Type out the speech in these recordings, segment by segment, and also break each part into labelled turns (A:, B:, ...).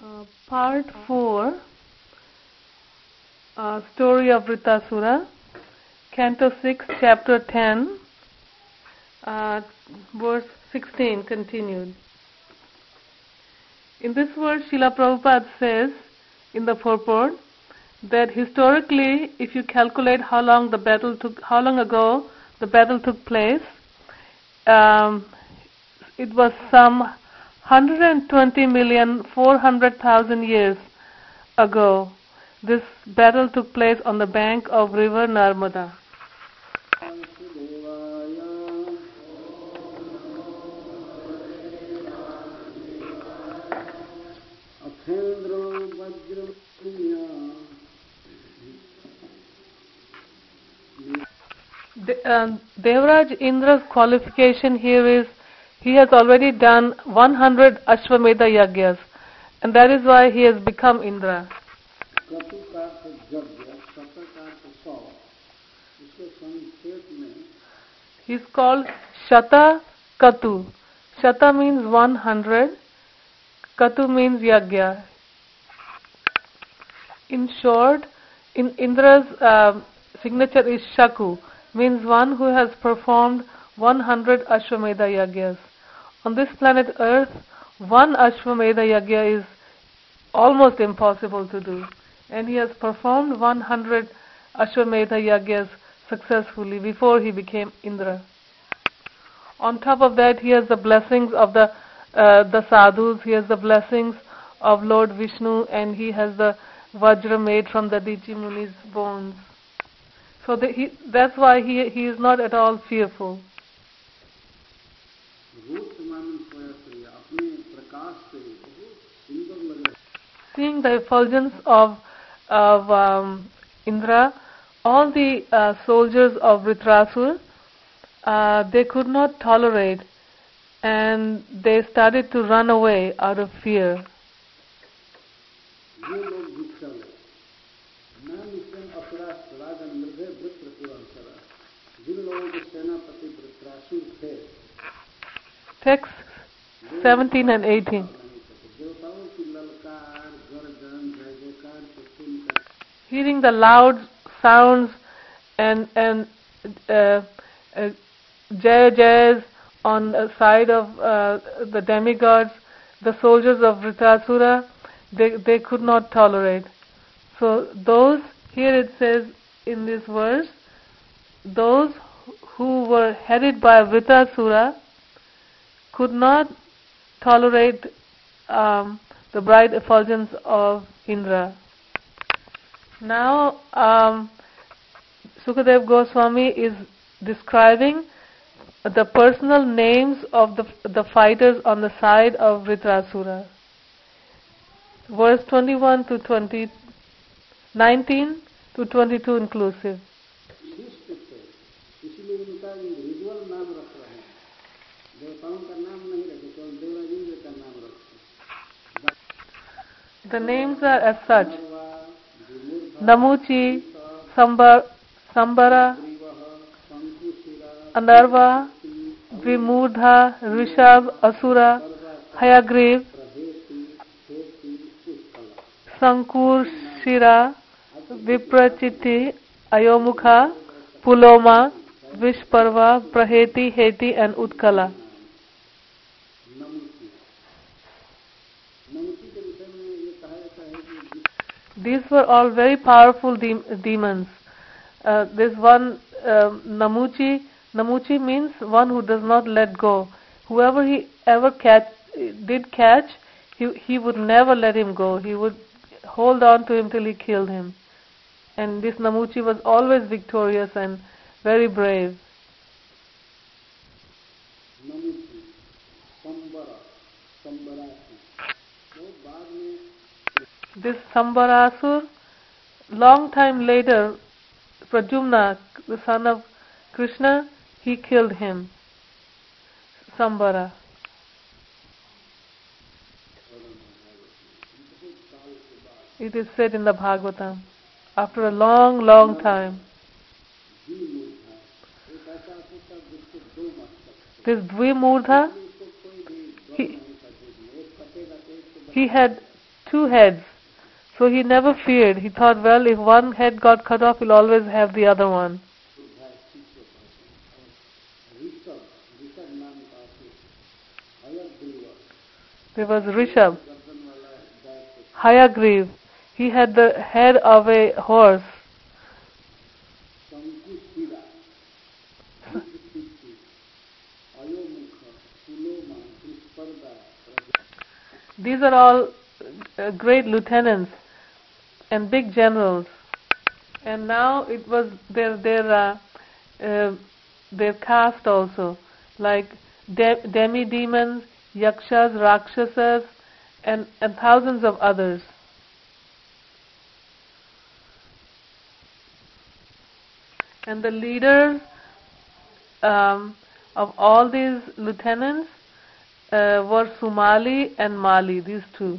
A: Part 4, Story of Vritasura, Canto 6, Chapter 10, verse 16, continued. In this verse, Srila Prabhupada says in the purport that historically, if you calculate how long ago the battle took place, it was some 120,400,000 years ago. This battle took place on the bank of river Narmada. Devraj Indra's qualification here is he has already done 100 Ashwamedha Yagyas, and that is why he has become Indra. He is called Shata Katu. Shata means 100, Katu means Yagya. In short, in Indra's signature is Shaku, means one who has performed 100 Ashwamedha Yagyas. On this planet Earth, one Ashwamedha Yagya is almost impossible to do, and he has performed 100 Ashwamedha Yagyas successfully before he became Indra. On top of that, he has the blessings of the sadhus, he has the blessings of Lord Vishnu, and he has the Vajra made from the Dichi Muni's bones. So that's why he is not at all fearful. Seeing the effulgence of Indra, all the soldiers of Vritrasur, they could not tolerate, and they started to run away out of fear. Text 17 and 18. Hearing the loud sounds and jaya jayas on the side of the demigods, the soldiers of Vritrasura, they could not tolerate. So those, here it says in this verse, those who were headed by Vritrasura could not tolerate the bright effulgence of Indra. Now, Sukadev Goswami is describing the personal names of the fighters on the side of Vritrasura. Verse 21 to 20, 19 to 22 inclusive. The names are as such: Namuchi, Sambara, Anarva, Vimurdha, Rishab, Asura, Hayagriv, Sankur, Shira, Viprachiti, Ayomukha, Puloma, Vishparva, Praheti, Heti, and Utkala. These were all very powerful demons. There's one, Namuchi. Namuchi means one who does not let go. Whoever he ever did catch, he would never let him go. He would hold on to him till he killed him. And this Namuchi was always victorious and very brave. This Sambarasur, long time later, Pradyumna, the son of Krishna, he killed him. Sambara. It is said in the Bhagavatam, after a long, long time. This Dvimurdha, he had two heads. So he never feared. He thought, well, if one head got cut off, he'll always have the other one. There was Rishabh. Hayagriv. He had the head of a horse. These are all great lieutenants and big generals. And now it was their caste also, like demi-demons, yakshas, rakshasas, and thousands of others. And the leaders of all these lieutenants were Sumali and Mali, these two.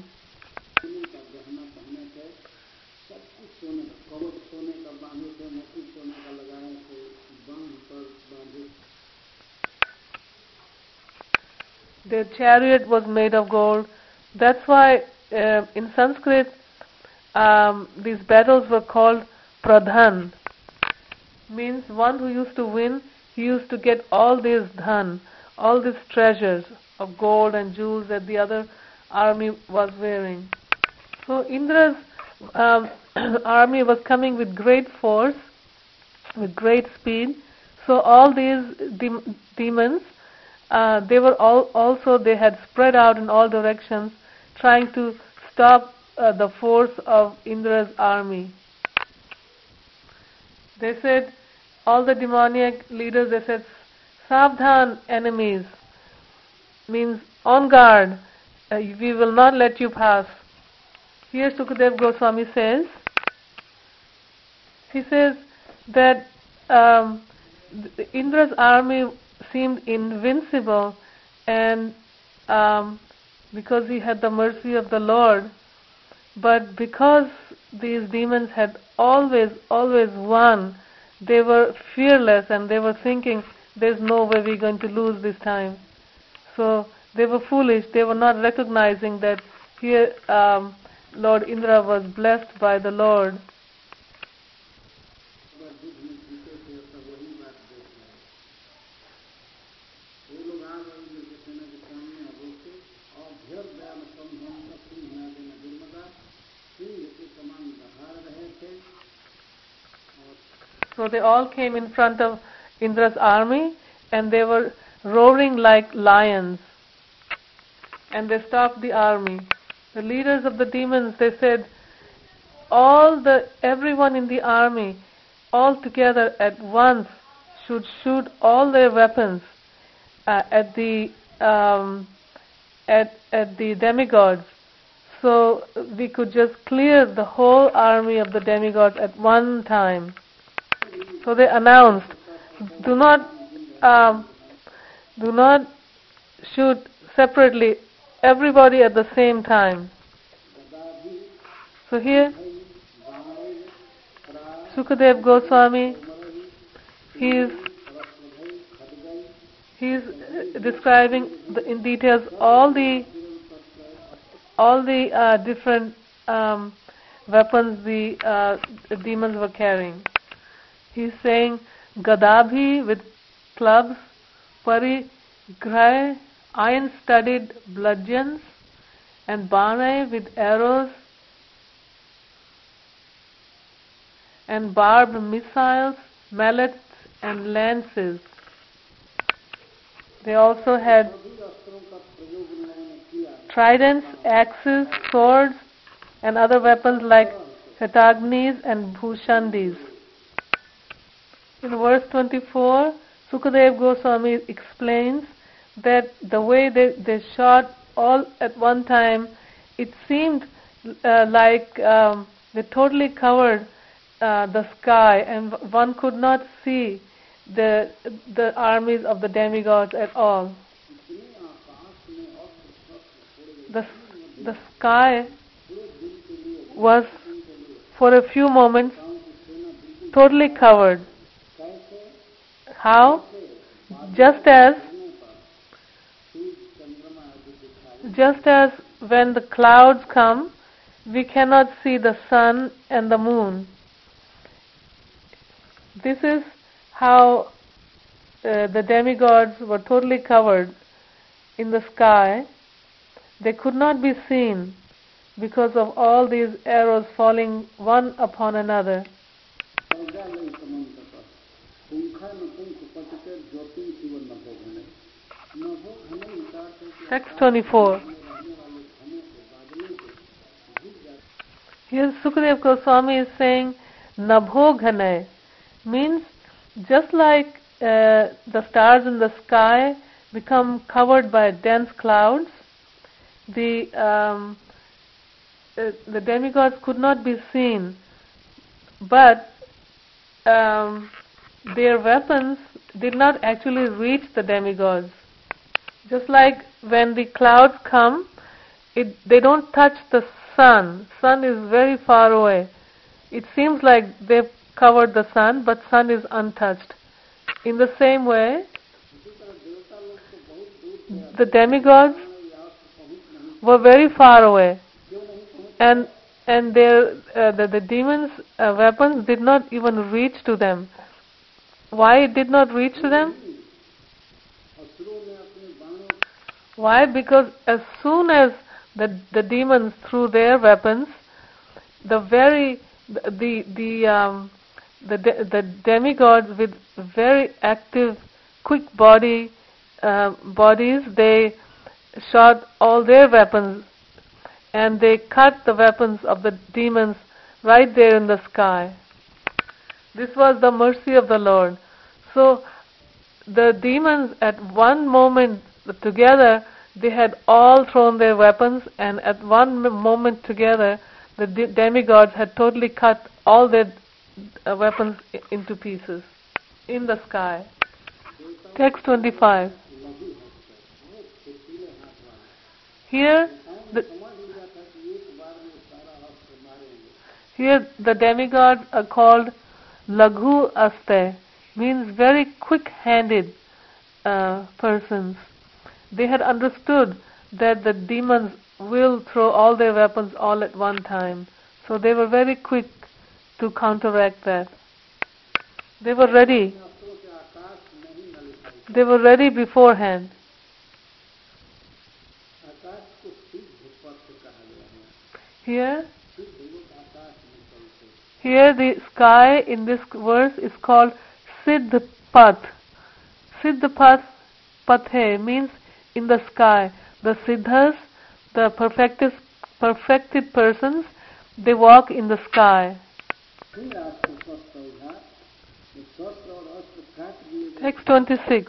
A: Their chariot was made of gold. That's why in Sanskrit these battles were called pradhan. Means one who used to win, he used to get all this dhan, all these treasures of gold and jewels that the other army was wearing. So Indra's army was coming with great force, with great speed. So all these demons, they had spread out in all directions, trying to stop the force of Indra's army. They said, all the demoniac leaders, they said, Savdhan, enemies, means on guard, we will not let you pass. Here Sukadeva Goswami says, he says that Indra's army seemed invincible, and because he had the mercy of the Lord, but because these demons had always won, they were fearless and they were thinking, there's no way we're going to lose this time. So they were foolish. They were not recognizing that here Lord Indra was blessed by the Lord. So they all came in front of Indra's army and they were roaring like lions. And they stopped the army. The leaders of the demons, they said, everyone in the army, all together at once, should shoot all their weapons at the demigods, so we could just clear the whole army of the demigods at one time. So they announced, do not shoot separately, everybody at the same time. So here Sukadeva Goswami, he's describing in details all the different weapons the demons were carrying. He's saying Gadabhi with clubs, Parigraha, iron-studded bludgeons, and Bane with arrows, and barbed missiles, mallets, and lances. They also had tridents, axes, swords, and other weapons like Shatagnis and Bhushandis. In verse 24, Sukadeva Goswami explains that the way they shot all at one time, it seemed like they totally covered the sky, and one could not see the armies of the demigods at all. The sky was, for a few moments, totally covered. How? Just as when the clouds come we cannot see the sun and the moon. This is how the demigods were totally covered in the sky. They could not be seen because of all these arrows falling one upon another. Text 24. Here Sukadeva Goswami is saying Nabho Ghanay means just like the stars in the sky become covered by dense clouds, the demigods could not be seen, but their weapons did not actually reach the demigods. Just like when the clouds come, they don't touch the sun. Sun is very far away. It seems like they've covered the sun, but sun is untouched. In the same way, the demigods were very far away, and the demons' weapons did not even reach to them. Why it did not reach to them? Why? Because as soon as the demons threw their weapons, the demigods with very active, quick bodies, they shot all their weapons, and they cut the weapons of the demons right there in the sky. This was the mercy of the Lord. So the demons at one moment together, they had all thrown their weapons, and at one moment together, the demigods had totally cut all their weapons into pieces in the sky. Text 25. Here the demigods are called Laghu Aste, means very quick-handed persons. They had understood that the demons will throw all their weapons all at one time. So they were very quick to counteract that. They were ready. They were ready beforehand. Here the sky in this verse is called Siddhapath. Siddhapath, Pathe means in the sky. The Siddhas, the perfected persons, they walk in the sky. Text 26.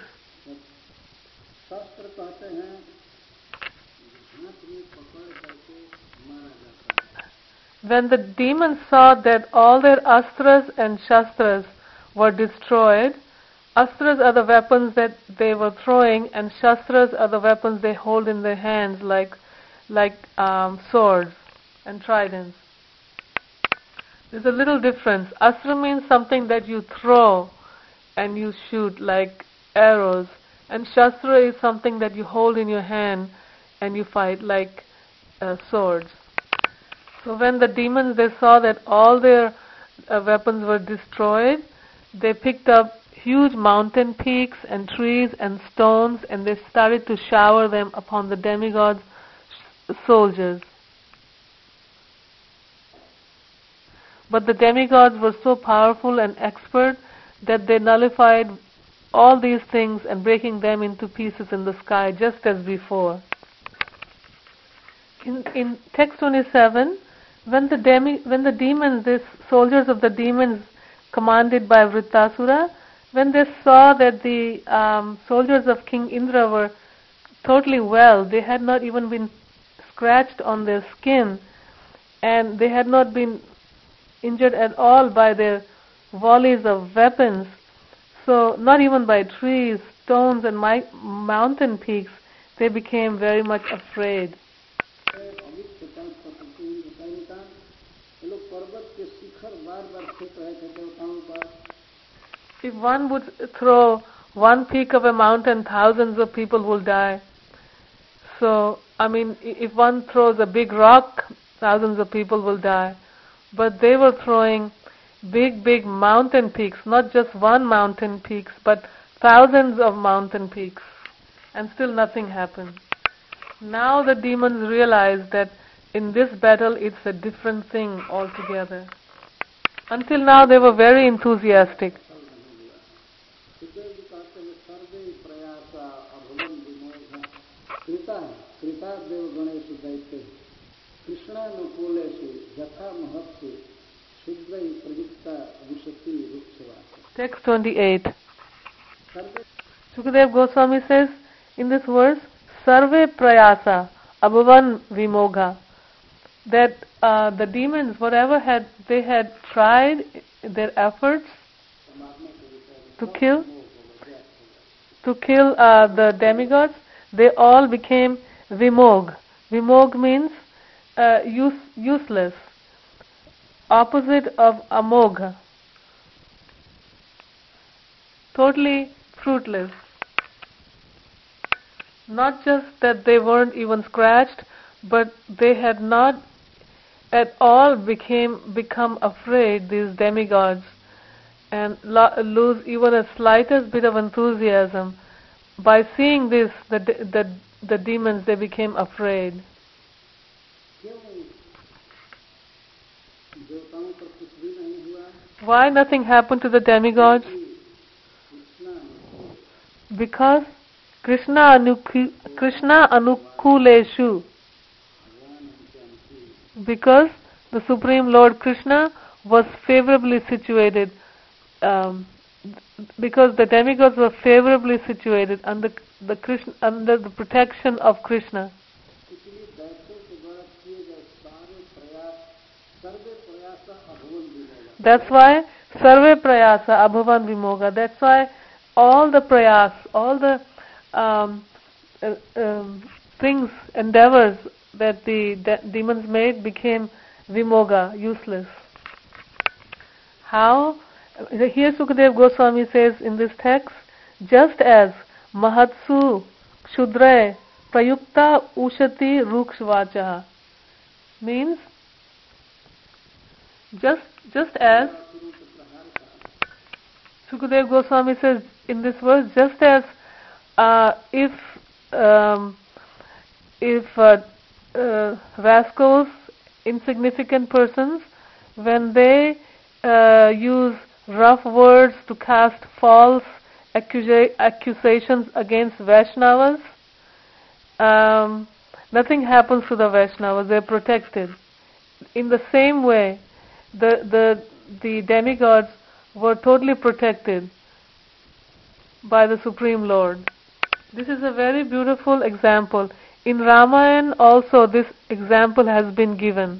A: When the demons saw that all their astras and shastras were destroyed, astras are the weapons that they were throwing, and shastras are the weapons they hold in their hands, like swords and tridents. There's a little difference. Astra means something that you throw and you shoot, like arrows, and shastra is something that you hold in your hand and you fight, like swords. So when the demons, they saw that all their weapons were destroyed, they picked up huge mountain peaks and trees and stones, and they started to shower them upon the demigods' soldiers. But the demigods were so powerful and expert that they nullified all these things and breaking them into pieces in the sky, just as before. In text 27, when the demons, these soldiers of the demons commanded by Vrittasura, when they saw that the soldiers of King Indra were totally well, they had not even been scratched on their skin, and they had not been injured at all by their volleys of weapons, so not even by trees, stones and mountain peaks, they became very much afraid. If one would throw one peak of a mountain, thousands of people will die. So, I mean, if one throws a big rock thousands of people will die. But they were throwing big mountain peaks, not just one mountain peaks, but thousands of mountain peaks, and still nothing happened. Now the demons realize that in this battle it's a different thing altogether. Until now they were very enthusiastic. Text 28. Shukadev Goswami says in this verse, Sarve Prayasa Abhavan Vimogha, that the demons, whatever they had tried their efforts to kill the demigods, they all became Vimog. Vimog means useless, opposite of Amogha, totally fruitless. Not just that they weren't even scratched, but they had not at all become afraid, these demigods, and lose even a slightest bit of enthusiasm. By seeing this, the demons, they became afraid. Why nothing happened to the demigods? Because Krishna Anukuleshu. Because the Supreme Lord Krishna was favorably situated, because the demigods were favorably situated under the protection of Krishna. That's why Sarve Prayasa Abhavan Vimoga. That's why all the prayas, all the things, endeavors that the demons made became vimoga, useless. How? Here Sukadev Goswami says in this text, just as Mahatsu Kshudre Prayukta Ushati Rukshvacha, means just as Sukadev Goswami says in this verse, just as if rascals, insignificant persons, when they use rough words to cast false accusations against Vaishnavas, nothing happens to the Vaishnavas. They're protected. In the same way, the demigods were totally protected by the Supreme Lord. This is a very beautiful example. In Ramayana also this example has been given.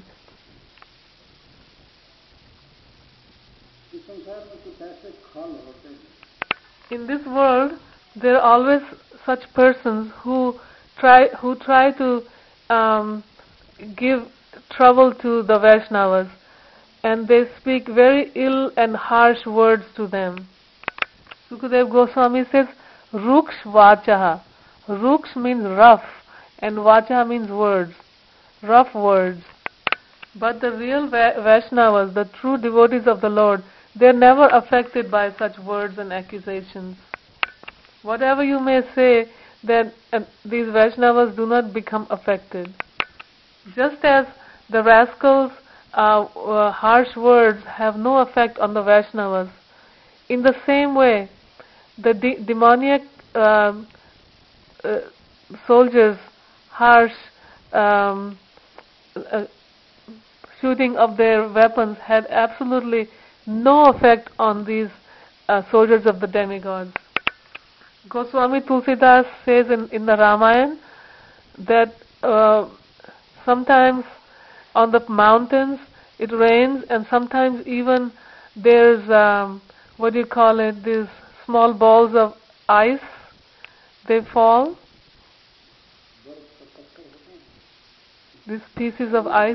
A: In this world, there are always such persons who try to give trouble to the Vaishnavas, and they speak very ill and harsh words to them. Sukadev Goswami says, Ruksh Vachaha. Ruksh means rough, and Vachaha means words, rough words. But the real Vaishnavas, the true devotees of the Lord, they are never affected by such words and accusations. Whatever you may say, that these Vaishnavas do not become affected. Just as the rascals' harsh words have no effect on the Vaishnavas, in the same way, the demoniac soldiers' harsh shooting of their weapons had absolutely no effect on these soldiers of the demigods. Goswami Tulsidas says in the Ramayana that sometimes on the mountains it rains, and sometimes even there's these small balls of ice, they fall, these pieces of ice.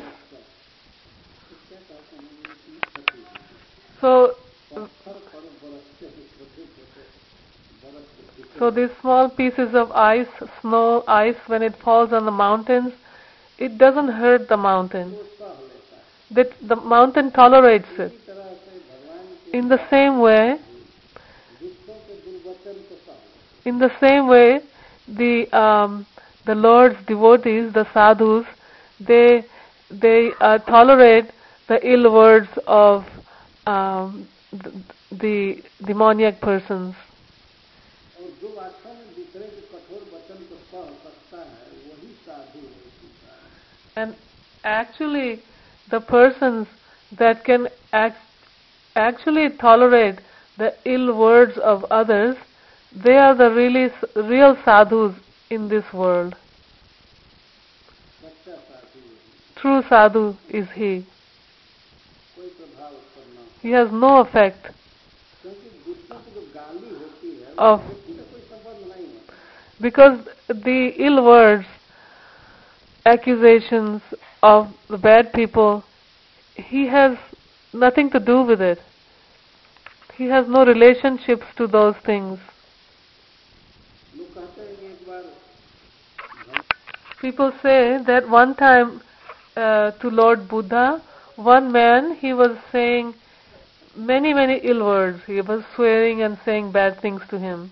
A: So these small pieces of ice, snow, ice, when it falls on the mountains, it doesn't hurt the mountain.
B: वो सह लेता है।
A: That the mountain tolerates it.
B: इसी तरह से भगवान के
A: In the same way,
B: दुष्टों के दुर्वचन को सह लेता
A: in the same way, the Lord's devotees, the sadhus, they tolerate the ill words of the demoniac persons.
B: है। और जो वास्तव में दूसरे के कठोर वचन को सह सकता है वही साधु होता है।
A: And actually, the persons that can actually tolerate the ill words of others, they are the real sadhus in this world.
B: सच्चा साधु वही,
A: True sadhu is he.
B: कोई प्रभाव उस पर न हो।
A: He has no effect
B: क्योंकि दूसरों की जो गाली होती है
A: of,
B: उससे कोई संबंध नहीं है।
A: because the ill words, accusations of the bad people, he has nothing to do with it. He has no relationships to those things.
B: लोग कहते हैं कि एक बार
A: People say that one time to Lord Buddha, one man, he was saying many ill words. He was swearing and saying bad things to him.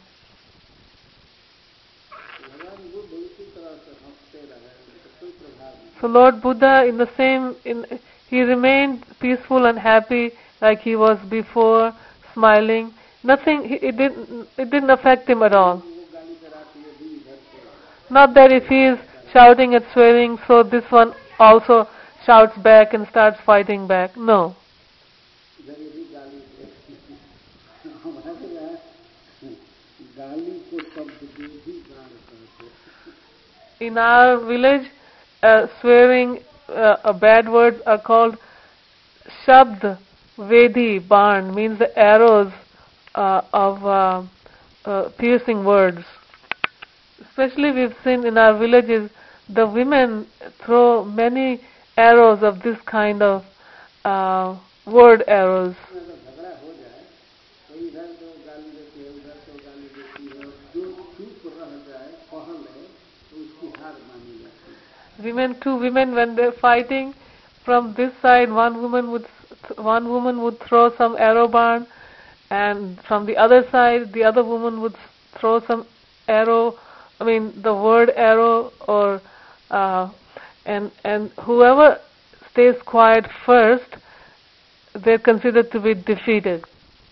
B: भगवान बुद्ध उसी तरह से हंसते रहे, उनको कोई प्रभाव नहीं।
A: So Lord Buddha, he remained peaceful and happy like he was before, smiling. Nothing, it didn't affect him at all.
B: वो गाली कराती है भी इधर से,
A: Not that if he is shouting and swearing, so this one also shouts back and starts fighting back. No.
B: इधर ये भी गाली दे। हमारे यहाँ गाली को शब्द विरोधी गान कहते हैं।
A: In our village, swearing bad words are called Shabd Vedi Barn, means the arrows of piercing words. Especially we've seen in our villages, the women throw many arrows of this kind of word arrows.
B: अगर झगड़ा हो जाए तो इधर तो गाली देती है, उधर तो गाली देती है, और जो चुप रह जाए कह ले तो उसकी हार मानी जाती है।
A: Two women, when they're fighting, from this side one woman would throw some arrow barn, and from the other side the other woman would throw some arrow. I mean the word arrow, or and whoever stays quiet first, they're considered to be defeated.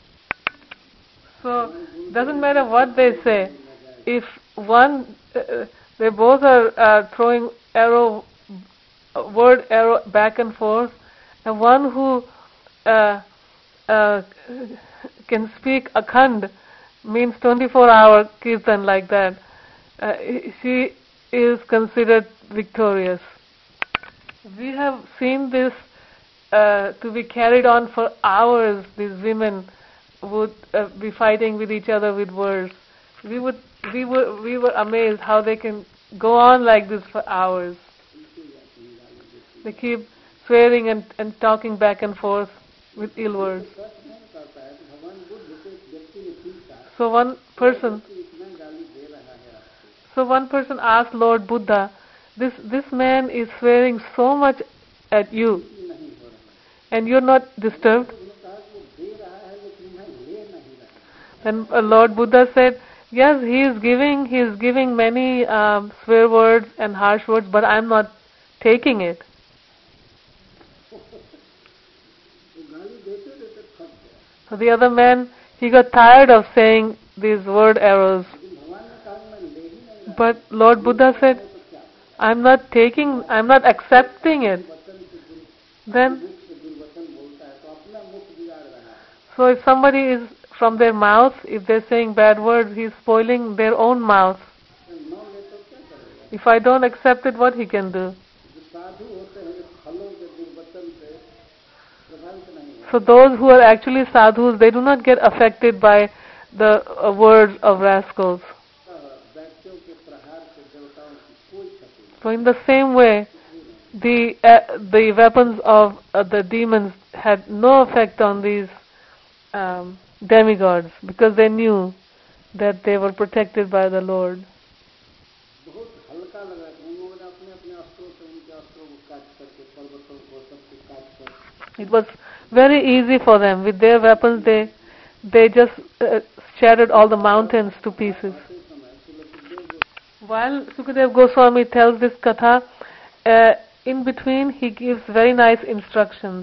A: So doesn't matter what they say. If one, they both are throwing word arrow back and forth, and one who can speak akhand, means 24-hour kirtan like that, she is considered victorious. We have seen this to be carried on for hours. These women would be fighting with each other with words. We were amazed how they can go on like this for hours. They keep swearing and talking back and forth with ill words. So one person asked Lord Buddha, this man is swearing so much at you, and you're not disturbed. And Lord Buddha said, yes, he is giving many swear words and harsh words, but I'm not taking it. So the other man, he got tired of saying these word arrows. But Lord Buddha said, I'm not accepting it. Then, so if somebody is from their mouth, if they're saying bad words, he's spoiling their own mouth. If I don't accept it, what he can do? So those who are actually sadhus, they do not get affected by the words of rascals. So in the same way, the weapons of the demons had no effect on these demigods, because they knew that they were protected by the Lord.
B: पर्वतों को सबको काट कर
A: It was very easy for them. With their weapons, they just shattered all the mountains to pieces. While Sukadev Goswami tells this katha, in between he gives very nice instructions.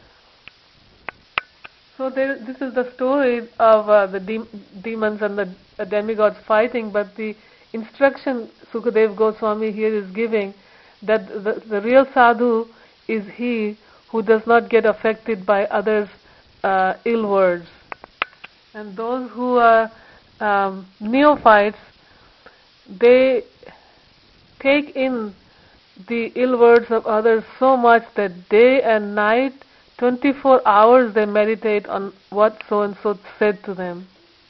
A: So this is the story of the demons and the demigods fighting, but the instruction Sukadev Goswami here is giving that the real sadhu is he who does not get affected by others' ill words. And those who are neophytes, they take in the ill words of others so much that day and night, 24 hours they meditate on what so-and-so said to them.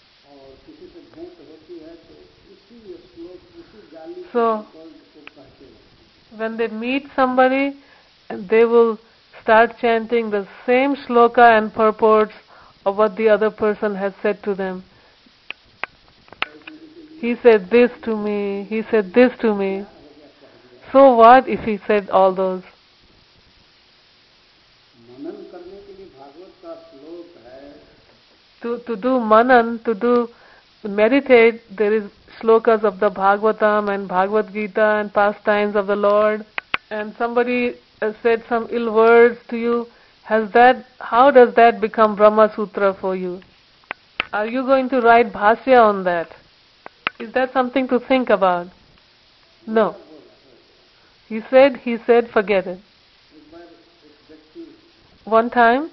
A: So, when they meet somebody, they will start chanting the same shloka and purports of what the other person has said to them. He said this to me, he said this to me. So what if he said all those? To do manan, to meditate, there is shlokas of the Bhagavatam and Bhagavad Gita and pastimes of the Lord. And somebody said some ill words to you. How does that become Brahma Sutra for you? Are you going to write bhashya on that? Is that something to think about? No. He said, forget it. One time,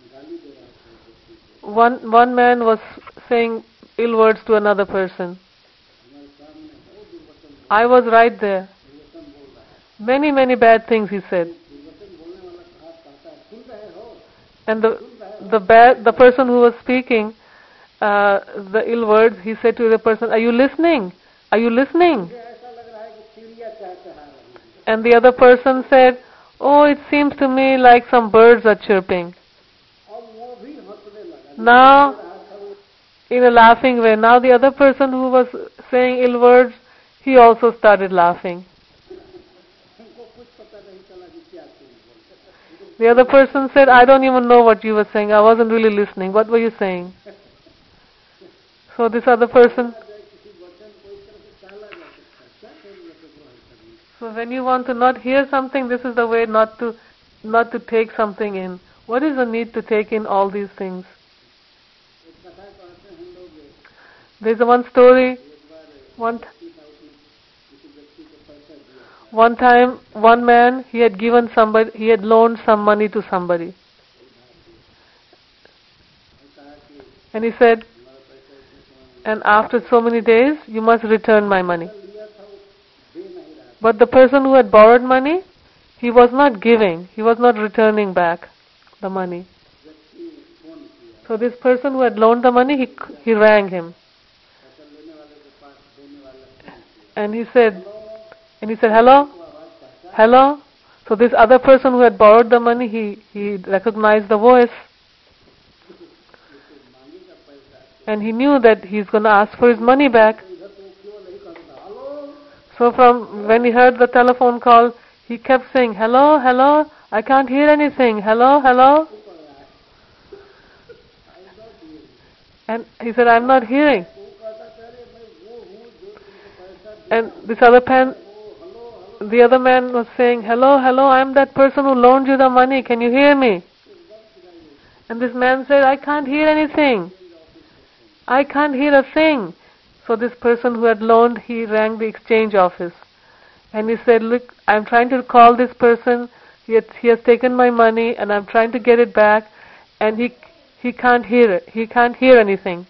A: one man was saying ill words to another person. I was right there. Many bad things he said. And the person who was speaking the ill words, he said to the person, "Are you listening? Are you listening?" And the other person said, "Oh, it seems to me like some birds are chirping." Now, in a laughing way, now the other person who was saying ill words, he also started laughing. The other person said, "I don't even know what you were saying. I wasn't really listening. What were you saying?" So this other person... So when you want to not hear something, this is the way not to take something in. What is the need to take in all these things? There's one story. One time, one man, he had loaned some money to somebody. And he said, "And after so many days, you must return my money." But the person who had borrowed money, he was not giving, he was not returning back the money. So this person who had loaned the money, he rang him. And he said, "Hello? Hello?" So this other person who had borrowed the money, he recognized the voice. And he knew that he's going to ask for his money back. So from when he heard the telephone call, he kept saying, "Hello, hello, I can't hear anything. Hello, hello." And he said, "I'm not hearing." And the other man was saying, "Hello, hello, I'm that person who loaned you the money. Can you hear me?" And this man said, "I can't hear anything. I can't hear a thing." So this person who had loaned, he rang the exchange office. And he said, "Look, I'm trying to call this person. He has taken my money and I'm trying to get it back. And he can't hear it. He can't hear anything.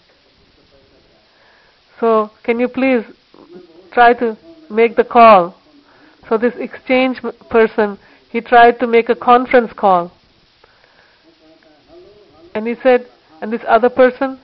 A: So can you please try to make the call?" So this exchange person, he tried to make a conference call. And he said, and this other person,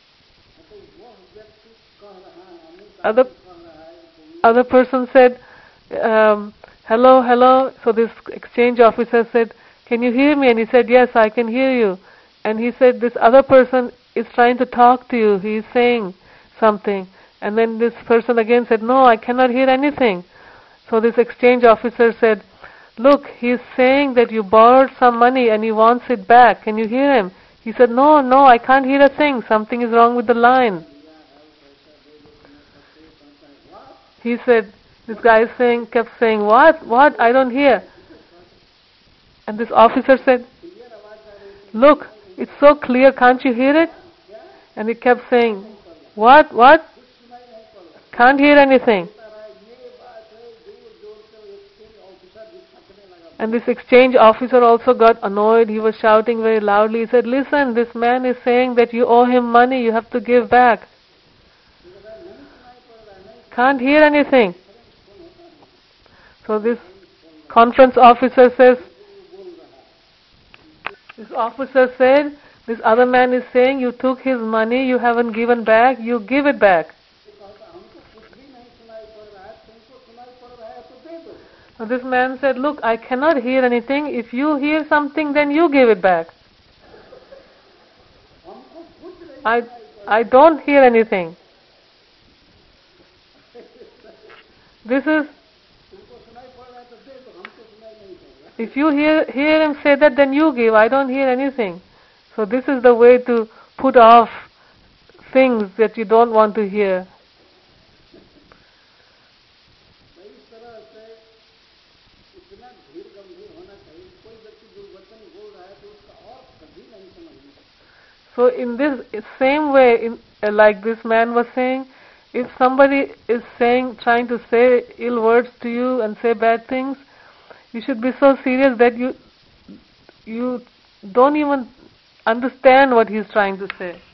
A: other person said, "Hello, hello." So this exchange officer said, "Can you hear me?" And he said, "Yes, I can hear you." And he said, "This other person is trying to talk to you. He is saying something." And then this person again said, "No, I cannot hear anything." So this exchange officer said, look, he's saying that you borrowed some money and he wants it back. Can you hear him? He said, no, no, I can't hear a thing. Something is wrong with the line. He said, this guy is saying, kept saying, what? What? I don't hear. And this officer said, look, it's so clear, can't you hear it? And he kept saying, what? What? Can't hear anything. And this exchange officer also got annoyed. He was shouting very loudly. He said, listen, this man is saying that you owe him money, you have to give back. Can't hear anything. So this conference officer says, this officer said, this other man is saying you took his money, you haven't given back, you give it back. Now this man said, look, I cannot hear anything. If you hear something, then you give it back. I don't hear anything. This is, if you hear him say that, then you give. I don't hear anything. So this is the way to put off things that you don't want to hear. So in this same way, like this man was saying, if somebody is trying to say ill words to you and say bad things, you should be so serious that you don't even understand what he's trying to say.